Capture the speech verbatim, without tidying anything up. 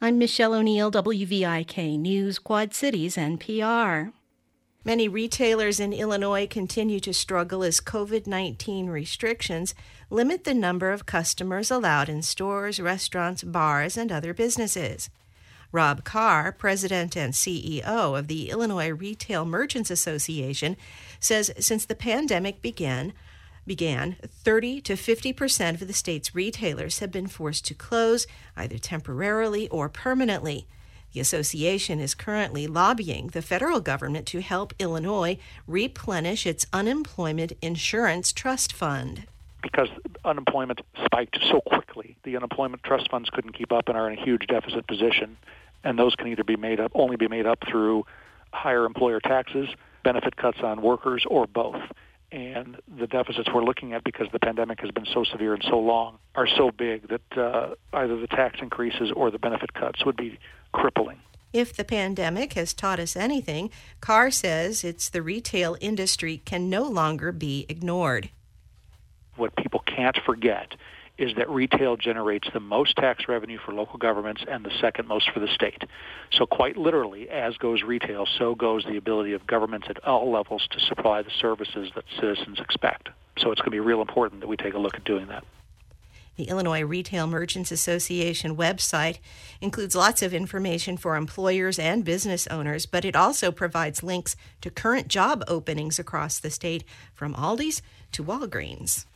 I'm Michelle O'Neill, W V I K News, Quad Cities, N P R. Many retailers in Illinois continue to struggle as covid nineteen restrictions limit the number of customers allowed in stores, restaurants, bars, and other businesses. Rob Carr, president and C E O of the Illinois Retail Merchants Association, says since the pandemic began, began, thirty to fifty percent of the state's retailers have been forced to close, either temporarily or permanently. The association is currently lobbying the federal government to help Illinois replenish its unemployment insurance trust fund. Because unemployment spiked so quickly, the unemployment trust funds couldn't keep up and are in a huge deficit position, and those can either be made up, only be made up through higher employer taxes, benefit cuts on workers, or both. And the deficits we're looking at, because the pandemic has been so severe and so long, are so big that uh, either the tax increases or the benefit cuts would be crippling. If the pandemic has taught us anything, Carr says it's the retail industry can no longer be ignored. What people can't forget is that retail generates the most tax revenue for local governments and the second most for the state. So quite literally, as goes retail, so goes the ability of governments at all levels to supply the services that citizens expect. So it's going to be real important that we take a look at doing that. The Illinois Retail Merchants Association website includes lots of information for employers and business owners, but it also provides links to current job openings across the state, from Aldi's to Walgreens.